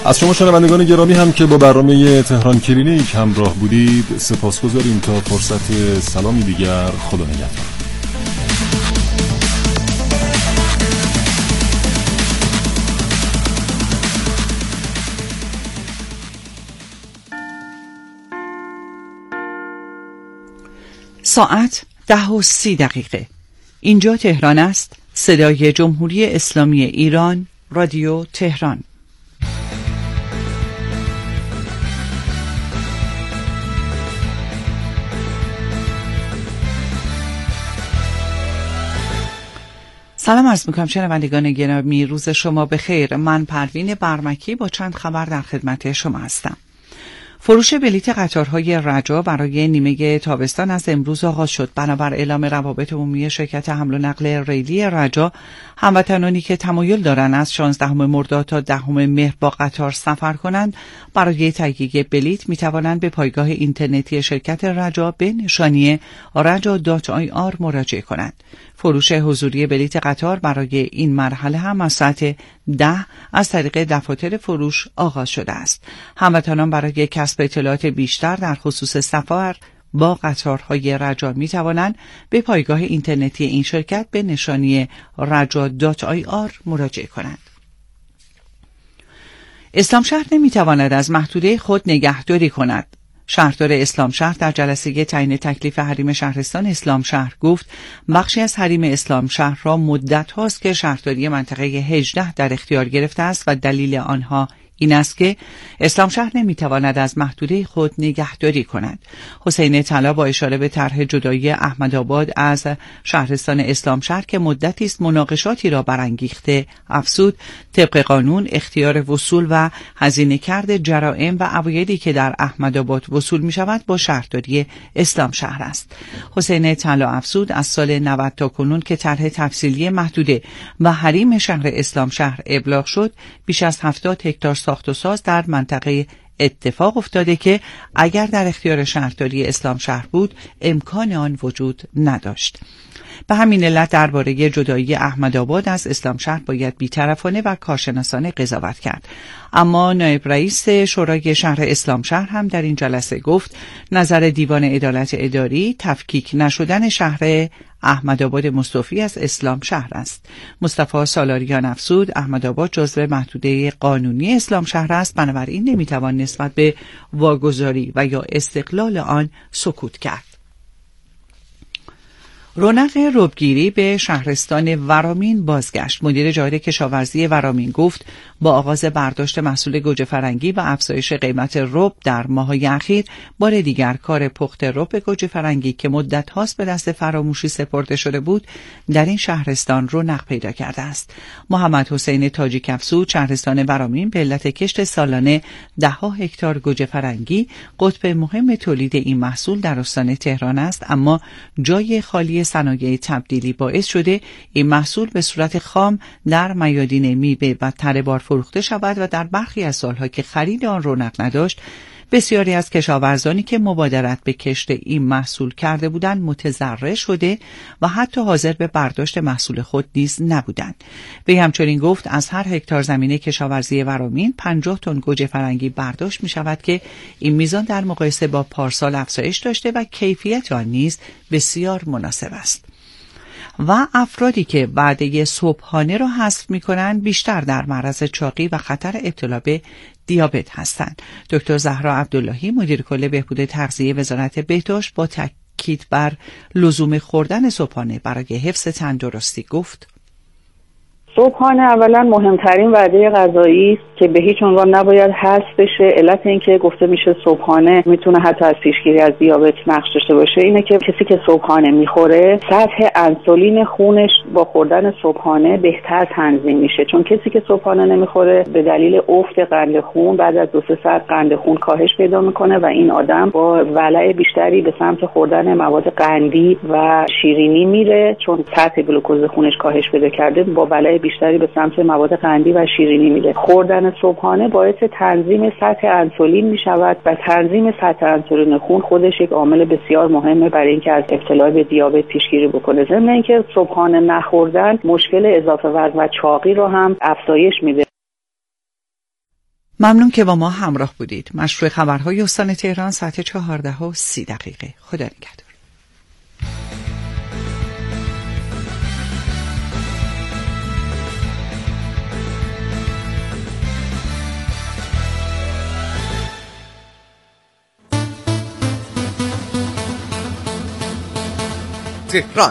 از شما شنوندگان گرامی هم که با برنامه تهران کلینیک همراه بودید سپاسگزاریم. تا فرصت سلامی دیگر، خدا نگهدار. ساعت 10:30. اینجا تهران است. صدای جمهوری اسلامی ایران، رادیو تهران. سلام عرض می‌کنم شنوندگان گرامی، روز شما بخیر. من پروین برمکی با چند خبر در خدمت شما هستم. فروش بلیت قطارهای رجا برای نیمه تابستان از امروز آغاز شد. بنابر اعلام روابط عمومی شرکت حمل و نقل ریلی رجا، هموطنانی که تمایل دارند از 16 مرداد تا 10 مهر با قطار سفر کنند برای تهیه بلیت می‌توانند به پایگاه اینترنتی شرکت رجا به نشانی raja.ir مراجعه کنند. فروش حضوری بلیت قطار برای این مرحله هم از ساعت 10 از طریق دفاتر فروش آغاز شده است. هموطنان برای کسب اطلاعات بیشتر در خصوص سفر با قطارهای رجا می توانند به پایگاه اینترنتی این شرکت به نشانی raja.ir مراجعه کنند. اسلام شهر نمی تواند از محدوده خود نگهداری کند. شهردار اسلام شهر در جلسه تعیین تکلیف حریم شهرستان اسلام شهر گفت بخشی از حریم اسلام شهر را مدت هاست که شهرداری منطقه 18 در اختیار گرفته است و دلیل آنها این است که اسلام شهر نمیتواند از محدوده خود نگهداری کند. حسین طلا با اشاره به طرح جدایی احمدآباد از شهرستان اسلام شهر که مدتی است مناقشاتی را برانگیخته افزود طبق قانون اختیار وصول و هزینه کرد جرائم و عوایدی که در احمدآباد وصول می شود با شهرداری اسلام شهر است. حسین طلا افزود از سال 90 تا کنون که طرح تفصیلی محدوده و حریم شهر اسلام شهر ابلاغ شد، بیش از 70 هکتار ساخت و ساز در منطقه اتفاق افتاده که اگر در اختیار شهرداری اسلام شهر بود امکان آن وجود نداشت. به همین علت درباره جدایی احمدآباد از اسلام شهر باید بی‌طرفانه و کارشناسانه قضاوت کرد. اما نایب رئیس شورای شهر اسلام شهر هم در این جلسه گفت نظر دیوان عدالت اداری تفکیک نشدن شهر احمدآباد مستوفی از اسلام شهر است. مصطفی سالاریان افزود احمدآباد جزو محدوده قانونی اسلام شهر است، بنابراین نمیتوان نسبت به واگذاری و یا استقلال آن سکوت کرد. رونق ربگیری به شهرستان ورامین بازگشت. مدیر جایر کشاورزی ورامین گفت با آغاز برداشت محصول گوجه فرنگی و افزایش قیمت رب در ماه‌های اخیر بار دیگر کار پخت رب گوجه فرنگی که مدت هاست به دست فراموشی سپرده شده بود در این شهرستان رونق پیدا کرده است. محمد حسین تاجیک افزود شهرستان ورامین به علت کشت سالانه 10 هکتار گوجه فرنگی قطب مهم تولید این محصول در استان تهران است، اما جای خالی صنایع تبدیلی باعث شده این محصول به صورت خام در میادین میوه و تره بار فروخته شود و در برخی از سالها که خرید آن رونق نداشت بسیاری از کشاورزانی که مبادرت به کشت این محصول کرده بودند متضرر شده و حتی حاضر به برداشت محصول خود نیز نبودند. وی همچنین گفت از هر هکتار زمینه کشاورزی ورامین 50 تن گوجه فرنگی برداشت می شود که این میزان در مقایسه با پارسال افزایش داشته و کیفیت آن نیز بسیار مناسب است. و افرادی که وعده صبحانه را حذف می‌کنند بیشتر در معرض چاقی و خطر ابتلا به دیابت هستند. دکتر زهرا عبداللهی مدیر کل بهبود تغذیه وزارت بهداشت با تاکید بر لزوم خوردن صبحانه برای حفظ تندرستی گفت صبحانه اولا مهمترین وعده غذایی است که به هیچ عنوان نباید حذف بشه. علت اینکه گفته میشه صبحانه میتونه حتی از پیشگیری از دیابت نقش داشته باشه اینه که کسی که صبحانه میخوره سطح انسولین خونش با خوردن صبحانه بهتر تنظیم میشه، چون کسی که صبحانه نمیخوره به دلیل افت قند خون بعد از 2-3 ساعت قند خون کاهش پیدا میکنه و این آدم با ولع بیشتری به سمت خوردن مواد قندی و شیرینی میره، چون سطح گلوکوز خونش کاهش پیدا کرده با ولع بیشتری به سمت مواد قندی و شیرینی میره. خوردن صبحانه باعث تنظیم سطح انسولین میشود و تنظیم سطح انسولین خون خودش یک عامل بسیار مهمه برای اینکه از ابتلا به دیابت پیشگیری بکنه. ضمن اینکه صبحانه نخوردن مشکل اضافه وزن و چاقی رو هم افزایش میده. ممنون که با ما همراه بودید. مشروع خبرهای استان تهران ساعت 14:30. خدا نگهدار. تهران.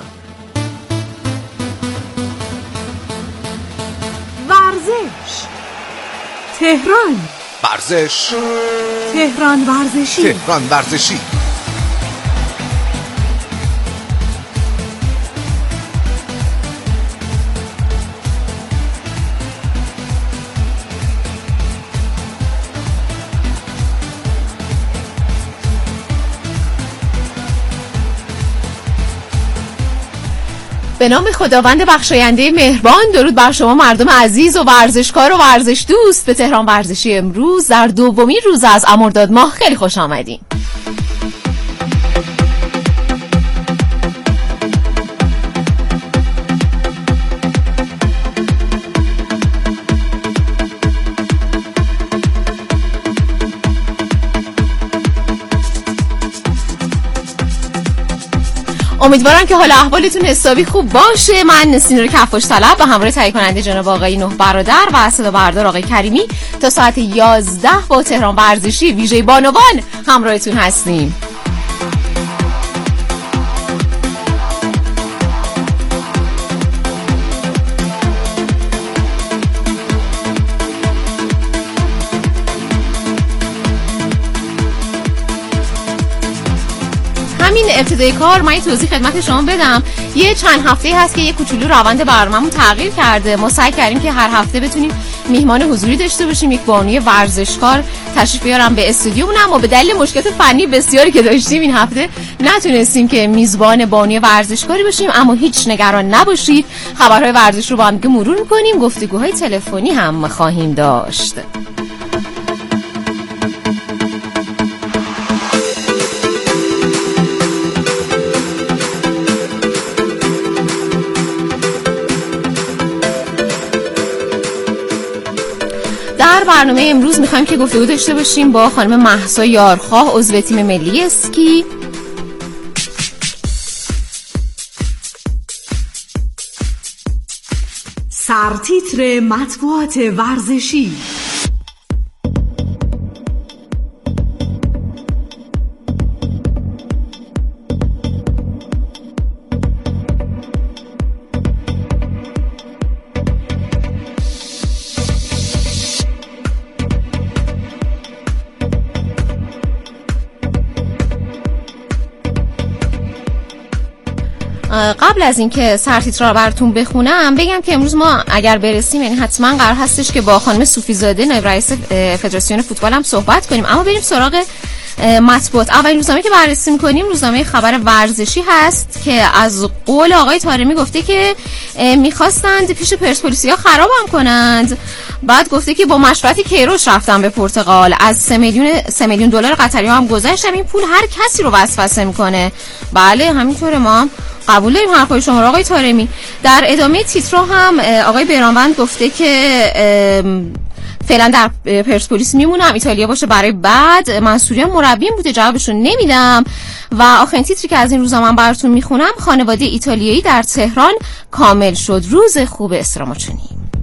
ورزش. تهران. ورزش. تهران ورزشی. تهران ورزشی. به نام خداوند بخشاینده مهربان، درود بر شما مردم عزیز و ورزشکار و ورزش دوست. به تهران ورزشی امروز در دومین روز از مرداد ماه خیلی خوش آمدین. امیدوارم که حال احوالتون حسابی خوب باشه. من نسرین کفاش طلب به همراه تهیه کننده جناب آقای نه برادر و صدا بردار آقای کریمی تا ساعت 11 با تهران ورزشی ویژه بانوان همراهتون هستیم. همین ابتدای کار من توضیح خدمت شما بدم. یه چند هفته هست که یه کوچولو روند برنامه‌مون تغییر کرده. ما سعی کردیم که هر هفته بتونیم میهمان حضوری داشته باشیم، یک بانوی ورزشکار تشریف بیارم به استودیومون، اما به دلیل مشکلات فنی بسیاری که داشتیم این هفته نتونستیم که میزبان بانوی ورزشکاری باشیم. اما هیچ نگران نباشید، خبرهای ورزش رو با هم مرور می‌کنیم، گفتگوهای تلفنی هم خواهیم داشت. در برنامه امروز میخوایم که گفتگو داشته باشیم با خانم مهسا یارخواه، عضو تیم ملی اسکی. سرتیتر مطبوعات ورزشی. قبل از اینکه سرتیتر رو براتون بخونم بگم که امروز ما اگر برسیم یعنی حتما قرار هستش که با خانم صوفیزاده نایب رئیس فدراسیون فوتبال هم صحبت کنیم. اما بریم سراغ مطبوعات. اولین روزنامه که بررسی می‌کنیم روزنامه خبر ورزشی هست که از قول آقای طارمی گفته که می‌خواستند پیش پرسپولیسیا خرابم کنند. بعد گفته که با مشورت کیروش رفتن به پرتغال، از 3 میلیون دلار قطری هم گذشتم. این پول هر کسی رو وسوسه می‌کنه. بله همینطوره، ما هم قبول داریم حرفای شما رو آقای طارمی. در ادامه تیترها هم آقای بیرانوند گفته که فعلا در پرسپولیس میمونم، ایتالیا باشه برای بعد. منصوریان مربیم بوده، جوابشون نمیدم. و آخرین تیتری که از این روزا من براتون میخونم، خانواده ایتالیایی در تهران کامل شد. روز خوب اسراماچونی.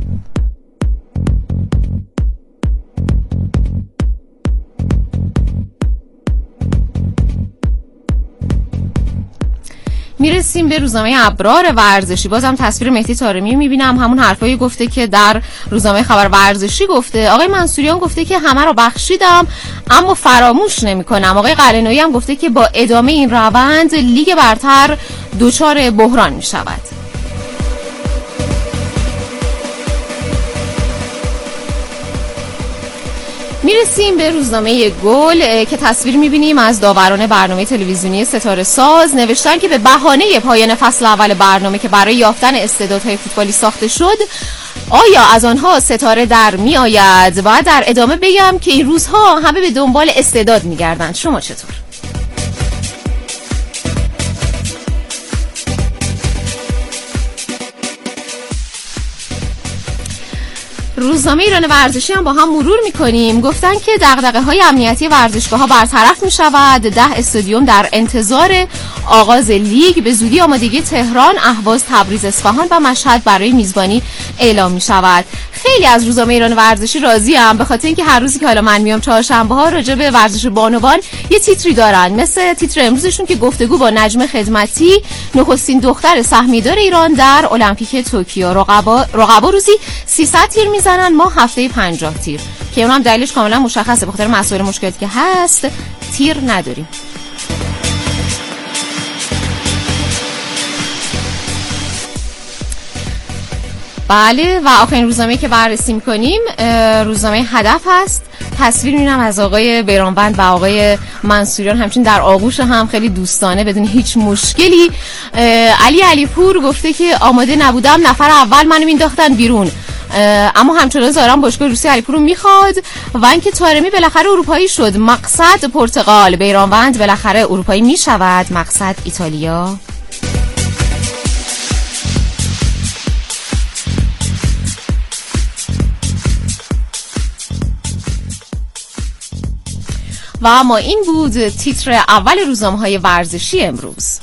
میرسیم به روزنامه ابرار ورزشی. بازم تصویر مهدی طارمی میبینم، همون حرفایی گفته که در روزنامه خبر ورزشی گفته. آقای منصوریان گفته که همه رو بخشیدم اما فراموش نمی‌کنم. آقای قلعه‌نویی هم گفته که با ادامه این روند لیگ برتر دچار بحران میشود. میرسیم به روزنامه گل که تصویر میبینیم از داوران برنامه تلویزیونی ستاره ساز. نوشتن که به بهانه پایان فصل اول برنامه که برای یافتن استعدادهای فوتبالی ساخته شد، آیا از آنها ستاره در می آید؟ و در ادامه بگم که این روزها همه به دنبال استعداد میگردند. شما چطور؟ روزنامه ایران ورزشی هم با هم مرور میکنیم. گفتن که دغدغه‌های امنیتی ورزشگاه‌ها برطرف میشود. 10 استادیوم در انتظار آغاز لیگ. به زودی آمادگی تهران، اهواز، تبریز، اصفهان و مشهد برای میزبانی اعلام میشود. خیلی از روزنامه ایران ورزشی راضی‌ام، به خاطر اینکه هر روزی که حالا من میام چهارشنبه‌ها راجع به ورزش بانوان یه تیتری دارن، مثل تیتر امروزشون که گفتگو با نجم خدمتی، نخستین دختر سهمیدار ایران در المپیک توکیو. رقبا روزی 300 تیر میزنن، ما هفته 50 تیر، که اونم دلیلش کاملا مشخصه، به خاطر مسائل مشکلاتی که هست تیر نداریم. بله، و آخرین روزنامه‌ای که بررسی می‌کنیم روزنامه هدف هست. تصویر می‌بینم از آقای بیرانوند و آقای منصوریان همچنین در آغوش هم خیلی دوستانه بدون هیچ مشکلی. علی علیپور گفته که آماده نبودم، نفر اول منو مینداختن بیرون، اما همچنان ظاهرا باشگاه روسیه علیپور رو میخواد. و اینکه طارمی بالاخره اروپایی شد، مقصد پرتغال. بیرانوند بالاخره اروپایی میشود، مقصد ایتالیا. و اما این بود تیتر اول روزنامه‌های ورزشی امروز.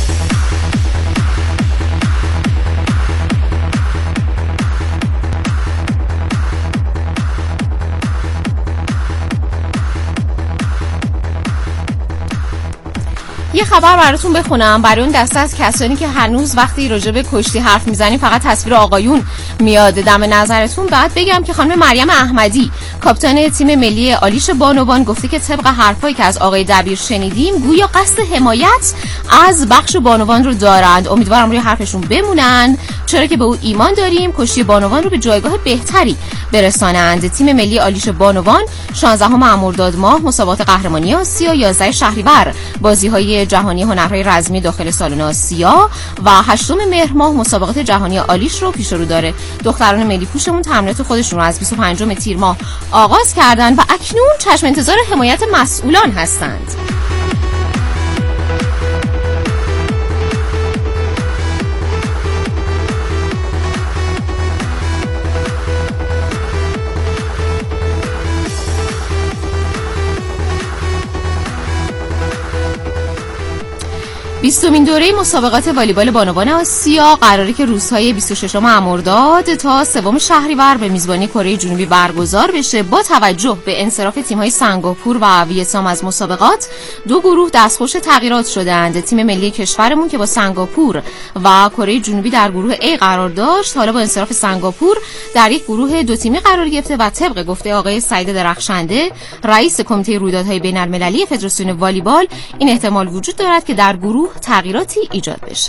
یه خبر براتون بخونم برای اون دسته از کسانی که هنوز وقتی راجع به کشتی حرف میزنیم فقط تصویر آقایون میاد دم نظرتون. بعد بگم که خانم مریم احمدی، کاپیتان تیم ملی آلیش بانوان، گفته که طبق حرفایی که از آقای دبیر شنیدیم گویا قصد حمایت از بخش بانوان رو دارند. امیدوارم روی حرفشون بمونن، چرا که به او ایمان داریم کشتی بانوان رو به جایگاه بهتری برسانند. تیم ملی آلیش بانوان 16 مرداد ماه مسابقات قهرمانی آسیا، 11 شهریور بازی‌های جهانی هنرهای رزمی داخل سالن آسیا و 8 مهر ماه مسابقات جهانی آلیش رو پیش رو داره. دختران ملی پوشمون تمرینات خودشون رو از 25 تیر ماه آغاز کردن و اکنون چشم انتظار حمایت مسئولان هستند. بیستمین دوره مسابقات والیبال بانوان آسیا قراره که روزهای 26 مرداد تا 3 شهریور به میزبانی کره جنوبی برگزار بشه. با توجه به انصراف تیم‌های سنگاپور و ویتنام از مسابقات، 2 گروه دستخوش تغییرات شدند. تیم ملی کشورمون که با سنگاپور و کره جنوبی در گروه A قرار داشت، حالا با انصراف سنگاپور در یک گروه 2 تیمی قرار گرفته و طبق گفته آقای سعید درخشنده، رئیس کمیته رویدادهای بین‌المللی فدراسیون والیبال، این احتمال وجود دارد که در گروه تغییراتی ایجاد بشه.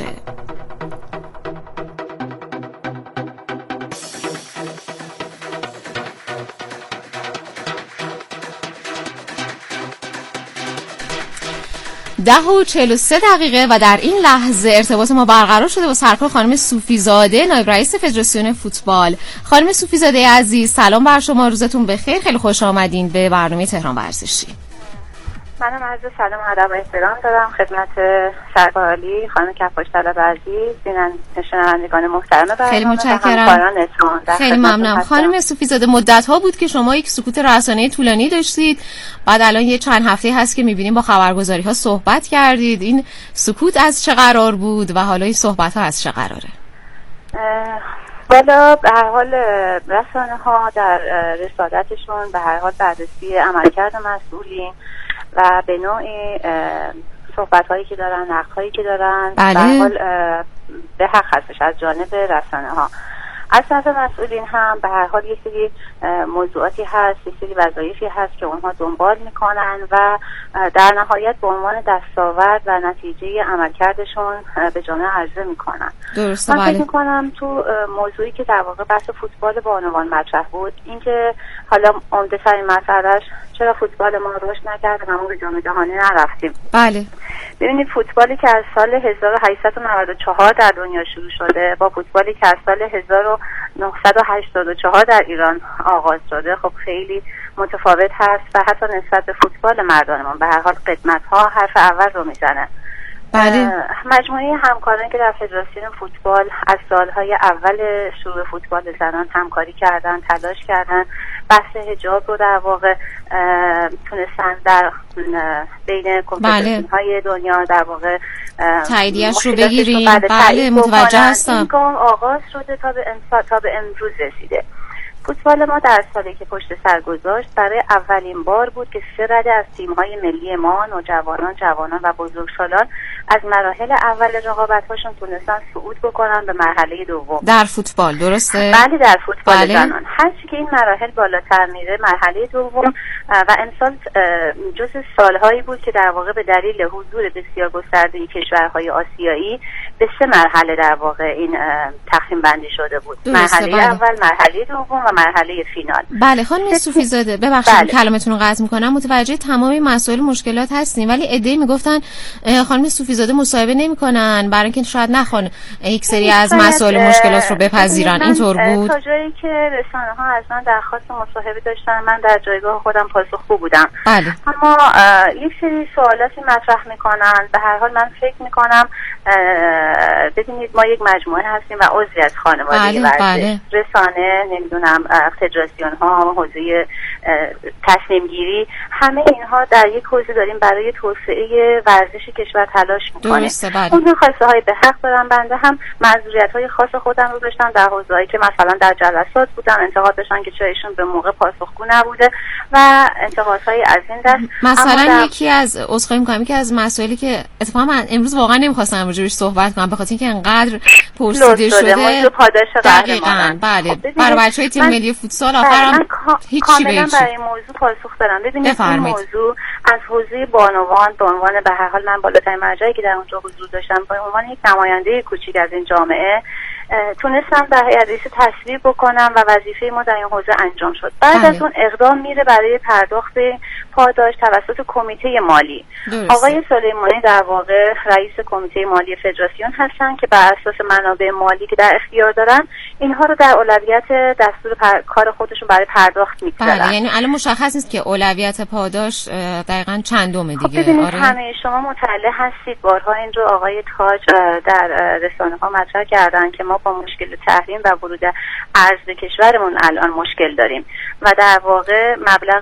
ده و 43 دقیقه و در این لحظه ارتباط ما برقرار شده با سرکار خانم صوفی زاده، نایب رئیس فدراسیون فوتبال. خانم صوفی زاده عزیز، سلام بر شما، روزتون بخیر، خیلی خوش آمدین به برنامه تهران ورزشی. منم عرض سلام و ادب و احترام دارم خدمت سرکار عالی خانم کفاش طلب عزیز، شنوندگان محترم برنامه. خیلی متشکرم. خیلی ممنونم. خانم صوفی زاده، مدت‌ها بود که شما یک سکوت رسانه‌ای طولانی داشتید، بعد الان یه چند هفته هست که می‌بینیم با خبرگزاری‌ها صحبت کردید. این سکوت از چه قرار بود و حالا این صحبت‌ها از چه قراره؟ والا به هر حال رسانه‌ها در رسالتشون به هر حال بررسی عملکرد مسئولین و به نوعی صحبت‌هایی که دارن، نقدهایی که دارن، بله. به هر حال به حق هستش از جانب رسانه‌ها. از طرف مسئولین هم به هر حال یک سری موضوعاتی هست، یک سری وظایفی هست که اونها دنبال میکنن و در نهایت به عنوان دستاورد و نتیجه عملکردشون به جامعه عرضه میکنن. درسته. من فکر میکنم تو موضوعی که در واقع بحث فوتبال بانوان مطرح بود، اینکه حالا عمده ترین مسئلهش چرا فوتبال ما رشد نکرد و ما به جام جهانی نرفتیم. بله. ببینید فوتبالی که از سال 1894 در دنیا شروع شده با فوتبالی که از سال 1984 در ایران آغاز شده، خب خیلی متفاوت هست و حتی نسبت به فوتبال مردانمان به هر حال قدمت‌ها حرف اول رو میزنه بله. مجموعه همکارانی که در فدراسیون فوتبال از سالهای اول شروع فوتبال زنان همکاری کردن، تلاش کردن، بحث حجاب رو در واقع تونستن در بین کمپیوترهای های دنیا در واقع تاییدیش رو بگیریم. بله متوجه هستم. این گام آغاز شده تا به امروز رسیده. فوتبال ما در سالی که پشت سر گذاشت برای اولین بار بود که 3 رده از تیم‌های ملی ما، نوجوانان، جوانان و بزرگسالان از مراحل اول رقابت‌هاشون تونستن صعود بکنن به مرحله دوم. در فوتبال درسته؟ بله در فوتبال زنان. هرچی که این مراحل بالاتر میره مرحله دوم و امسال جزء سالهایی بود که در واقع به دلیل حضور بسیار گسترده کشورهای آسیایی به 3 مرحله در واقع این تقسیم بندی شده بود. مرحله اول، مرحله دوم و مرحله فینال. بله خانم صوفی زاده ببخشید کلمتون رو قطع می‌کنم، متوجه تمام مسائل مشکلات هستیم، ولی عده‌ای میگفتن خانم صوفی زاده مصاحبه نمی‌کنن برای اینکه شاید نخوان یک سری از مسائل مشکلات رو بپذیرن. اینطور بود؟ تا جایی که رسانه‌ها از من درخواست مصاحبه داشتن من در جایگاه خودم پاسخگو بودم. بله. اما یک سری سوالاتی مطرح می‌کنن. به هر حال من فکر می‌کنم ببینید ما یک مجموعه هستیم و عضوی از خانواده ورزش. رسانه، نمیدونم فدراسیون ها، حوزه تصمیم گیری، همه اینها در یک حوزه داریم برای توسعه ورزش کشور تلاش میکنیم. اون خواسته های به حق دارن. بنده هم معذوریت های خاص خودم رو داشتم در حوزه‌ای که مثلا در جلسات بودم انتقاد داشتن که چرا ایشون به موقع پاسخگو نبوده و انتقادهای از این دست. مثلا یکی از عذرخواهی می‌کنم که از مسائلی که اتفاقا من امروز واقعا نمی‌خواستم راجعش صحبت کنم به خاطر اینکه انقدر پرسیده شده موضوع پاداش قهرمانان. بله برای بچه‌های تیم ملی فوتسال آخرام هیچی بهش برای این موضوع پاسخ دارم. ببینید این موضوع از حوزه بانوان به عنوان به هر حال من بالاترین مرجعی که در اونجا حضور داشتم به عنوان یک نماینده کوچیک از این جامعه تونستم در هیئت رئیسه تصویب بکنم و وظیفه ما در این حوزه انجام شد. بعد از اون اقدام میره برای پرداخت پاداش توسط کمیته مالی. آقای سلیمانی در واقع رئیس کمیته مالی فدراسیون هستن که بر اساس منابع مالی که در اختیار دارن اینها رو در اولویت دستور کار خودشون برای پرداخت میگذارن. بله یعنی الان مشخص نیست که اولویت پاداش دقیقاً چندمه دیگه. ببینید همه شما مطلع هستید، بارها این رو آقای تاج در رسانه‌ها مطرح کردن که ما با مشکل تحریم و ورود ارز به کشورمون الان مشکل داریم و در واقع مبلغ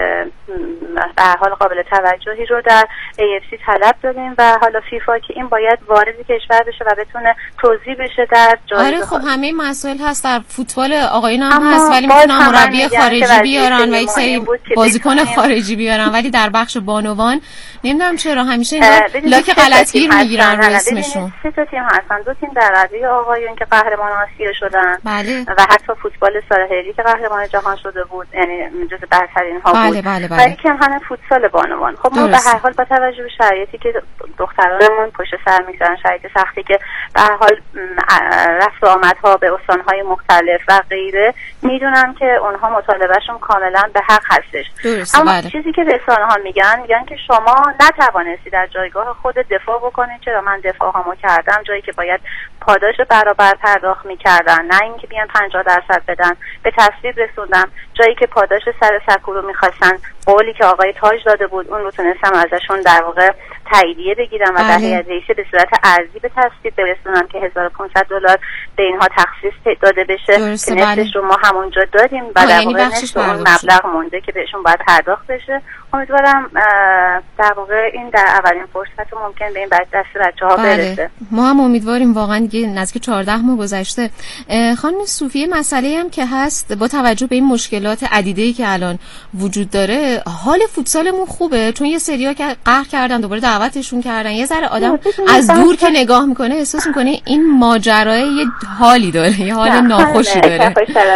به هر حال قابل توجهی رو در AFC طلب داریم و حالا فیفا که این باید وارد کشور بشه و بتونه توزیع بشه در جایزه. آره خب همه مسائل هست در فوتبال آقایون هم هست ولی میتونن مربی خارجی بیارن و یک سری بازیکن خارجی بیارن ولی در بخش بانوان نمیدونم چرا همیشه این لاک غلطگیر میگیرن رو اسمشون. 3 تا تیم هستن، 2 تیم در رده آقایون که قهرمان آسیا شدن. بله. و حتی فوتبال ساحلی که قهرمان جهان شده بود، یعنی جزو برترین ها بود. ولی که همه فوتسال بانوان. خب ما به هر حال با توجه به شرایطی که دخترانمون پشت سر میگذارن، شرایط سختی که به هر حال رفت و آمدها به استانهای مختلف و غیره، میدونم که اونها مطالبهشون کاملا به حق هستش. اما چیزی که رسانه‌ها میگن که شما نتوانستی در جایگاه خود دفاع بکنید. چرا من دفاعمو کردم جایی که باید پاداش برابر پرداخت میکردن، نه اینکه بیان 50% بدن. به تصویب رسوندم جایی که پاداش سر سکو رو میخواستن، قولی که آقای تاج داده بود اون رو تونستم ازشون در واقع تاییدیه بگیرم و در هیئت رئیسه به صورت ارزی به تصویب برسونم که $1500 به اینها تخصیص داده بشه که نصفش رو ما همونجا دادیم و در واقع نصف اون مبلغ مونده که بهشون باید پرداخت بشه. امیدوارم در واقع این در اولین فرصت ممکن به این دست بچه‌ها برسه. ما هم امیدواریم. واقعا دیگه نزدیک 14 ماه گذشته. خانم صوفی مسئله هم که هست با توجه به این مشکلات عدیده‌ای که الان وجود داره حال فوتسالمون خوبه؟ چون یه سری‌ها که قهر کردن دوباره دعوتشون کردن، یه ذره آدم از دور که نگاه میکنه احساس میکنه این ماجرای یه حالی داره، یه حال ناخوشی داره.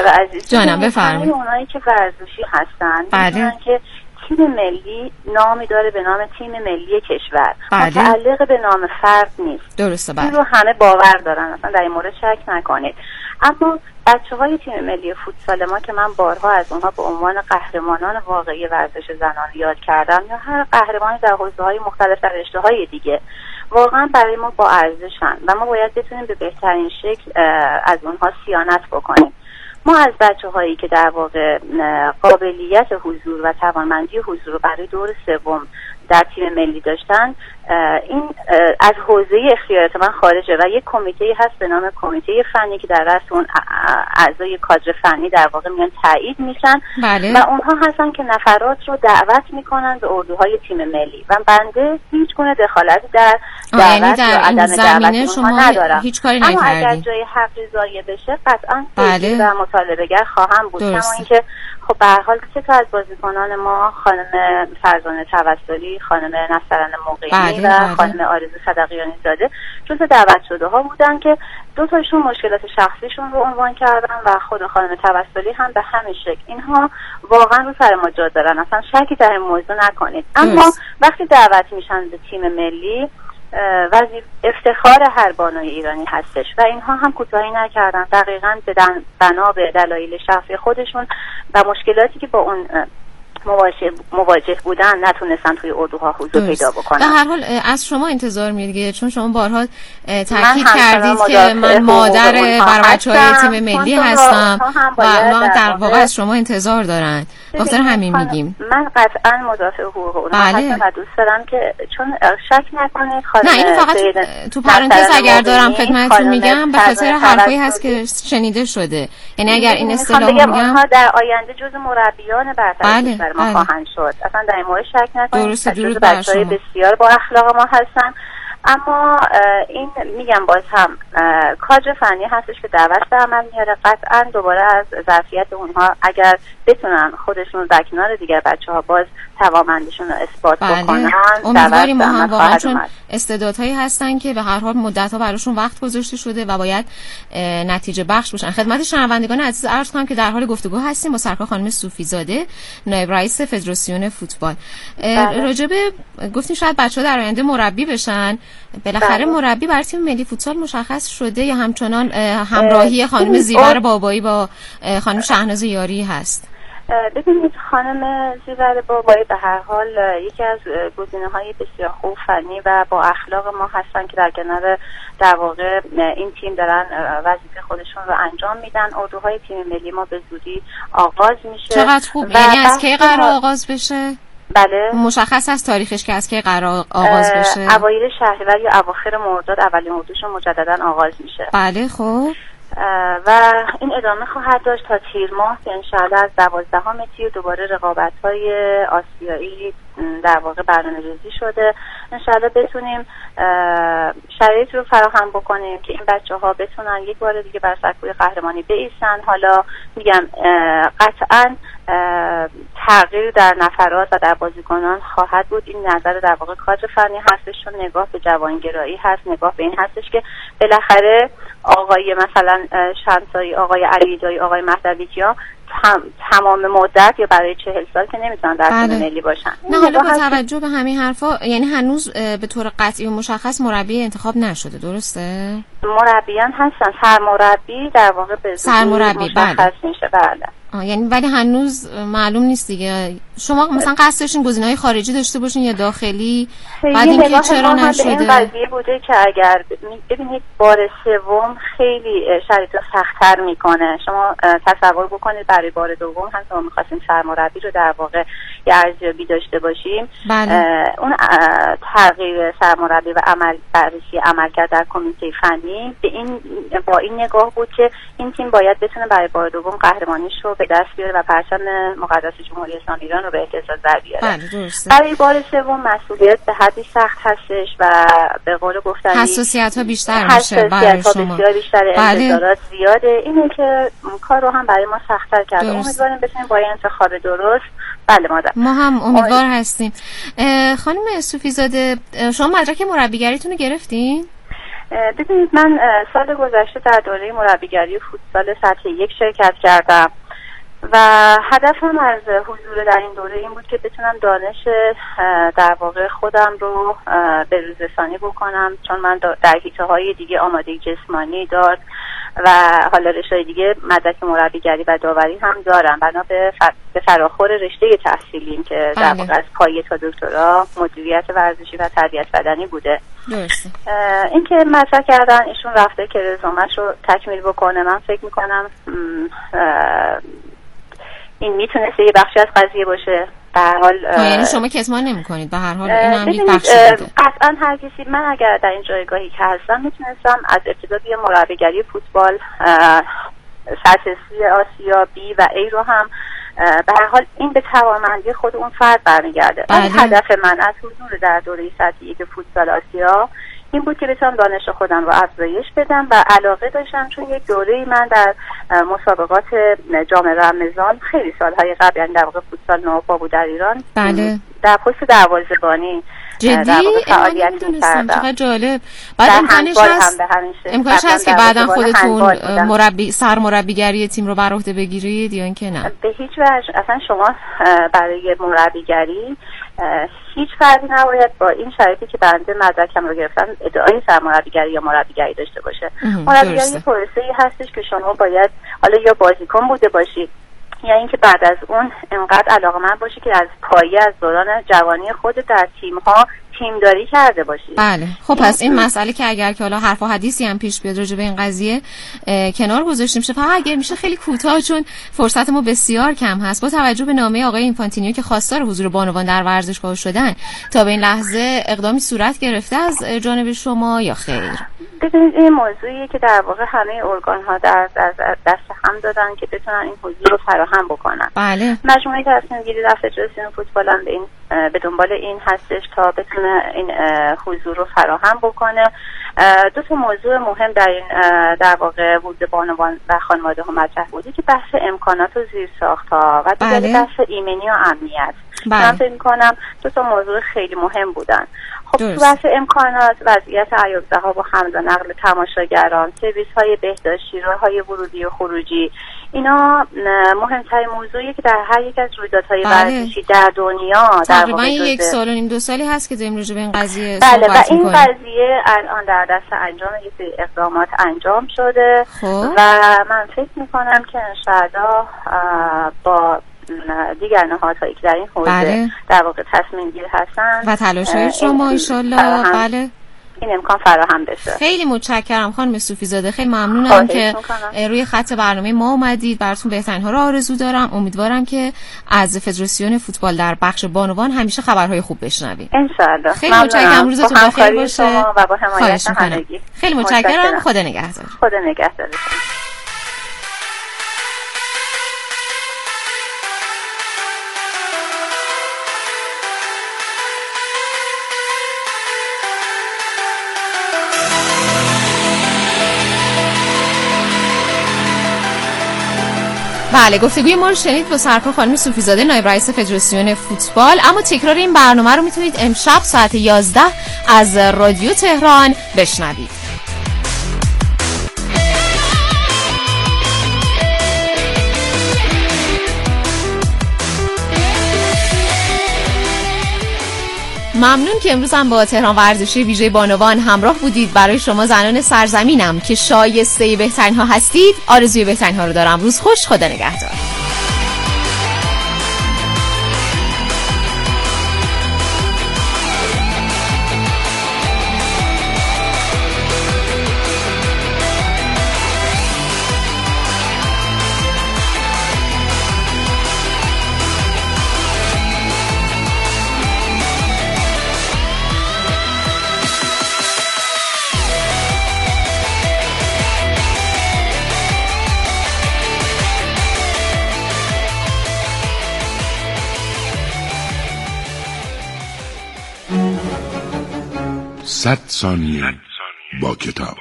جانم بفرمایید. اونایی که ورزشی هستن میگن که تیم ملی نامی داره به نام تیم ملی کشور، متعلق به نام فرد نیست. درسته. این رو همه باور دارن، اصلا در این مورد شک نکنید. اما بچه‌های تیم ملی فوتسال ما که من بارها از اونها به عنوان قهرمانان واقعی ورزش زنان یاد کردم یا هر قهرمانی در حوزه‌های مختلف در رشته‌های دیگه، واقعا برای ما با ارزشن و ما باید بتونیم به بهترین شکل از اونها صیانت بکنیم. ما از بچه‌هایی که در واقع قابلیت حضور و توانمندی حضور رو برای دور سوم در تیم ملی داشتن، این از حوزه اختیارات من خارجه و یک کمیته هست به نام کمیته فنی که در رأس اون اعضای کادر فنی در واقع میان تایید میشن. بله. و اونها هستن که نفرات رو دعوت میکنن به اردوهای تیم ملی و بنده هیچ گونه دخالتی در دعوت یا عدم دعوت اونها ندارم. هیچ کاری اما نکردی. اگر جای حقی ضایع بشه قطعا بله. و مطالبه‌گر خواهم بود. کما اینکه خب به هر حال سه تا از بازیکنان ما، خانم فرزانه توسلی، خانم نصرن مقیمی و خانم آرزو صدقیانی زاده جزو دعوت شده ها بودن که دو تاشون مشکلات شخصیشون رو عنوان کردن و خود خانم توسلی هم به همین شکل. اینها واقعا رو سر ما جا دارن، اصلا شکی در این موضوع نکنید. اما وقتی دعوت میشن به تیم ملی، افتخار هر بانوی ایرانی هستش و اینها هم کوتاهی نکردن، دقیقاً بنا به دلایل شخصی خودشون و مشکلاتی که با اون مواجه بودن نتونستن توی اردوها حضور پیدا بکنن. در هر حال از شما انتظار میره، چون شما بارها تاکید کردید که من مادر برای بچه‌های تیم ملی هستم و ما در واقع از شما انتظار دارن. بخاطر همین میگیم من قطعا مدافع حقوق اونها هستم و دوست دارم که چون شک نکنید خانم، نه اینو فقط تو پرانتز اگر دارم خدمتتون میگم به خاطر حرفایی هست که شنیده شده، یعنی اگر این اصطلاح میگم اونها در آینده جزو مربیان برتر ما خواهند شد، اصلا در این مورد شک نکنید. درست بچه‌های بسیار با اخلاق ما هستن. اما این میگم باز هم کادر فنی هستش که دعوت به عمل میاره. قطعا دوباره از ظرفیت اونها اگر بتونن خودشون در کنار دیگر بچه‌ها باز توانمندیشون رو اثبات بکنن، امیدواریم ما هم واقعا، چون استعدادهایی هستن که به هر حال مدت‌ها براشون وقت گذاشته شده و باید نتیجه بخش باشن. خدمت شنوندگان عزیز عرض کنم که در حال گفتگو هستیم با سرکار خانم صوفی زاده، نایب رئیس فدراسیون فوتبال. راجب گفتیم شاید بچه‌ها در آینده مربی بشن. بالاخره مربی برای تیم ملی فوتسال مشخص شده یا همچنان همراهی خانم زیور بابایی با خانم شهناز یاری هست؟ ببینید خانم زیور بابایی به هر حال یکی از گزینه‌های بسیار خوب فنی و با اخلاق ما هستن که در کنار در واقع این تیم دارن وظیفه خودشون رو انجام میدن. اردوهای تیم ملی ما به زودی آغاز میشه. چقدر خوب. یعنی از کی قرار آغاز بشه؟ بله مشخص از تاریخش که از کی قرار آغاز بشه؟ اوایل شهریور یا اواخر مرداد اولین اردوشون مجددا آغاز میشه. بله خب و این ادامه خواهد داشت تا تیر ماه که انشاءالله از 12 تیر دوباره رقابت‌های آسیایی در واقع برنامه‌ریزی شده. انشاءالله بتونیم شرایط رو فراهم بکنیم که این بچه‌ها بتونن یک بار دیگه بر سکوی قهرمانی بایستن. حالا میگم قطعاً تغییر در نفرات و در بازیکنان خواهد بود. این نظر در واقع کادر فنی هستش، چون نگاه به جوانگرایی هست، نگاه به این هستش که بالاخره آقای مثلا شمسایی، آقای علیدایی، آقای مهدوی‌کیا تمام مدت یا برای 40 سال که نمیتونن در تیم ملی باشن. نه حالا با توجه به همین حرفا یعنی هنوز به طور قطعی و مشخص مربی انتخاب نشده، درسته؟ مربیان هستن، سرمربی در واقع به سرمربی مشخص میشه. بله یعنی ولی هنوز معلوم نیست دیگه. شما مثلا قصد داشتین گزینه‌های خارجی داشته باشین یا داخلی؟ بعد اینکه چرا نشده؟ این قضیه بوده که اگر ببینید بار سوم خیلی شرایط رو سخت‌تر میکنه. شما تصور بکنید برای بار دوم هم ما می‌خواستیم سرمربی رو در واقع یه ارزیابی داشته باشیم. بله. اون تغییر سرمربی و بررسی عملکرد در کمیته فنی با این نگاه بود که این تیم باید بتونه برای بار دوم قهرمانیش رو به دست بیاره و پرچم مقدس جمهوری اسلامی ایران رو به اهتزاز در بیاره. بله درسته. برای بار سوم مسئولیت به حدی سخت هستش و به قول گفتنی حساسیت‌ها بیشتر میشه برای شما. بسیار بیشتر، انتظارات زیاده. اینه که کار رو هم برای ما سخت‌تر کرده. امیدواریم بتونیم با انتخاب درست. بله مادر. ما هم امیدوار هستیم. خانم صوفی زاده شما مدرک مربیگریتون رو گرفتین؟ ببینید من سال گذشته در دوره مربیگری فوتسال سطح 1 شرکت کردم و هدفم از حضور در این دوره این بود که بتونم دانش در واقع خودم رو به روز رسانی بکنم، چون من در حیطه‌های دیگه آمادگی جسمانی دارم و حالا رشته دیگه مدرک مربیگری و داوری هم دارم. بنا به فراخور رشته تحصیلیم که در واقع از پایه تا دکترا مدیریت ورزشی و تربیت بدنی بوده. درسته. این که مطرح کردن ایشون رفته که رزومش رو تکمیل بکنه، من فکر میکنم این میتونسته یه بخشی از قضیه باشه. به هر حال یعنی شما کتمان نمی‌کنید به هر حال این هم یک بخشی بوده. اصلا هر کسی، من اگر در این جایگاهی که هستم میتونستم از ابتدا بیام مربیگری فوتبال سطح C، آسیا، B و A رو هم به هر حال این به توانمندی خود اون فرد برمیگرده. هدف من از حضور در دوره سطح 1 فوتبال آسیا این بود که بتونم دانش خودم رو افزایش بدم و علاقه داشتم، چون یک دوره‌ای من در مسابقات جام رمضان خیلی سالهای قبل، یعنی در واقع فوتبال نوپا بود در ایران، بله، در پست دروازه‌بانی جدی فعالیت می‌کردم. چقدر جالب. بعد امکانش هست که بعداً خودتون سرمربیگری تیم رو بر عهده بگیرید یا اینکه نه؟ به هیچ وجه. اصلا شما برای مربیگری هیچ فردی نباید با این شرایطی که بنده مدرکم رو گرفتم ادعای سرمربیگری یا مربیگری داشته باشه. مربیگری پروسه‌ای هستش که شما باید حالا یا بازیکن بوده باشید یا اینکه بعد از اون انقدر علاقه‌مند باشی که از پایه از دوران جوانی خود در تیم‌ها تیمداری کرده باشی. بله. خب پس این مسئله که اگر که حالا حرف و حدیثی هم پیش بیاد راجع به این قضیه کنار گذاشته میشه، فقط اگر میشه خیلی کوتاه چون فرصت ما بسیار کم هست، با توجه به نامه آقای اینفانتینیو که خواستار حضور بانوان در ورزشگاه شدن، تا به این لحظه اقدامی صورت گرفته از جانب شما یا خیر؟ ببینید این موضوعیه که در واقع همه ارگان‌ها در دست هم دادن که بتونن این حضور رو فراهم بکنن. بله. مجموعه تصمیم گیری در فدراسیون فوتبال هم به دنبال این هستش تا بتونه این حضور رو فراهم بکنه. دو تا موضوع مهم در این در واقع ورود بانوان و خانواده ها مطرح بوده که بحث امکانات و زیرساخت‌ها و دیگه بحث ایمنی و امنیت. من فکر می‌کنم دو تا موضوع خیلی مهم بودن. خب تو بحث امکانات، وضعیت ایاب‌ذهاب و حمل و نقل تماشاگران، سرویس‌های بهداشتی، راه‌های ورودی و خروجی، اینا مهمترین موضوعیه که در هر یک از رویدادهای ورزشی در دنیا تقریبا 1 سال و نیم 2 سالی هست که داریم راجع به این قضیه صحبت می‌کنیم. و این قضیه الان در دست انجام یک سری اقدامات انجام شده و من فکر می‌کنم که انشاءالله با دیگر نهادهایی که در این حوزه در واقع تصمیم گیر هستن و تلاش‌های شما ان شاءالله بله این امکان فراهم بشه. خیلی متشکرم خانم صوفی زاده، خیلی ممنونم که روی خط برنامه ما اومدید. براتون بهترین ها رو آرزو دارم. امیدوارم که از فدراسیون فوتبال در بخش بانوان همیشه خبرهای خوب بشنویم ان شاءالله. خیلی متشکرم، روزتون بخیر باشه و با حمایت همگی. خیلی متشکرم. خدا نگهدار. خدا نگهدار. بله، گفتگوی ما رو شنید با سرکار خانم صوفی زاده، نایب رئیس فدراسیون فوتبال. اما تکرار این برنامه رو میتونید امشب ساعت 11 از رادیو تهران بشنوید. ممنون که امروز هم با تهران ورزشی ویژه بانوان همراه بودید. برای شما زنان سرزمینم که شایسته بهترین ها هستید آرزوی بهترین ها رو دارم. روز خوش، خدا نگهدار. صد ثانیه با کتاب.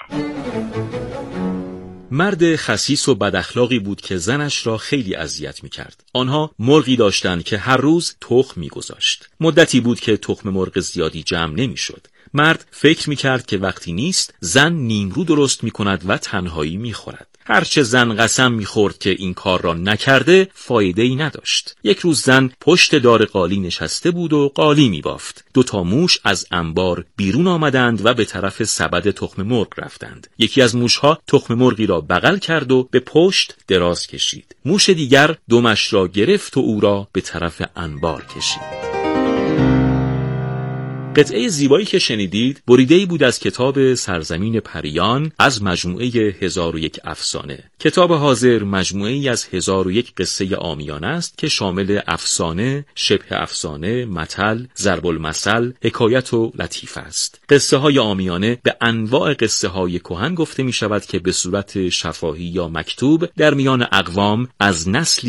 مرد خسیس و بداخلاقی بود که زنش را خیلی اذیت می‌کرد. آنها مرغی داشتند که هر روز تخم می‌گذاشت. مدتی بود که تخم مرغ زیادی جمع نمی‌شد. مرد فکر می‌کرد که وقتی نیست زن نیمرو درست می‌کند و تنهایی می‌خورد. هرچه زن قسم می‌خورد که این کار را نکرده فایده‌ای نداشت. یک روز زن پشت دار قالی نشسته بود و قالی می‌بافت. 2 موش از انبار بیرون آمدند و به طرف سبد تخم مرغ رفتند. یکی از موشها تخم مرغی را بغل کرد و به پشت دراز کشید. موش دیگر دمش را گرفت و او را به طرف انبار کشید. قطعه زیبایی که شنیدید بریده‌ای بود از کتاب سرزمین پریان از مجموعه 1001 افسانه. کتاب حاضر مجموعه‌ای از 1001 قصه عامیانه است که شامل افسانه، شبه افسانه، متل، ضرب المثل، حکایت و لطیفه است. قصه های عامیانه به انواع قصه های کهن گفته می شود که به صورت شفاهی یا مکتوب در میان اقوام از نسلی